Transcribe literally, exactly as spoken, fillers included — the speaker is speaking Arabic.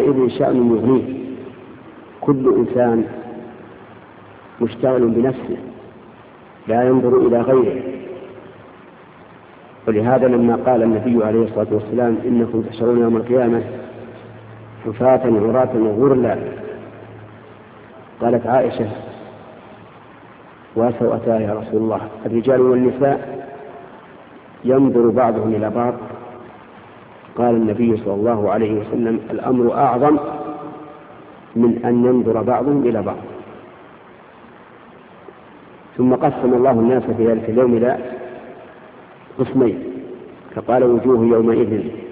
يومئذ شأن يغنيه. كل إنسان مشتغل بنفسه لا ينظر إلى غيره. ولهذا لما قال النبي عليه الصلاة والسلام إنكم تحشرون يوم القيامة حفاة عراة غرلا، قالت عائشة وسوءتاه يا رسول الله، الرجال والنساء ينظر بعضهم إلى بعض؟ قال النبي صلى الله عليه وسلم الأمر أعظم من أن ينظر بعضهم إلى بعض. ثم قسم الله الناس في ذلك اليوم إلى قسمين، فقال وجوه يومئذ